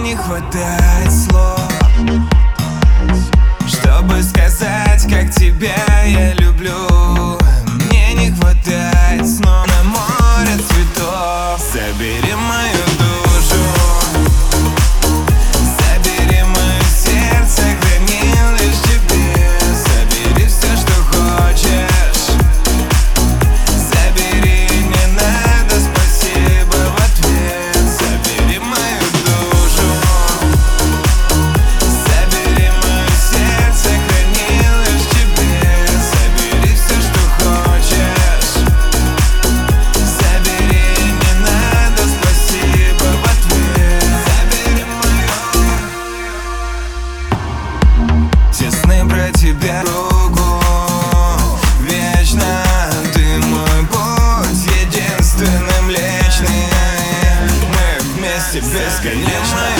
не хватает слов, чтобы сказать, как тебя я люблю. Мне не хватает снов на море цветов. Забери мою душу, забери мое сердце, хранил лишь тебе. Забери все, что хочешь, забери, не надо спасибо в ответ. Забери мою душу, забери мое сердце, хранил лишь тебе. Забери все, что хочешь, забери, не надо спасибо в ответ. Забери мое. Все сны про тебя кругу, вечно ты мой путь, единственный млечный. Мы вместе бесконечно.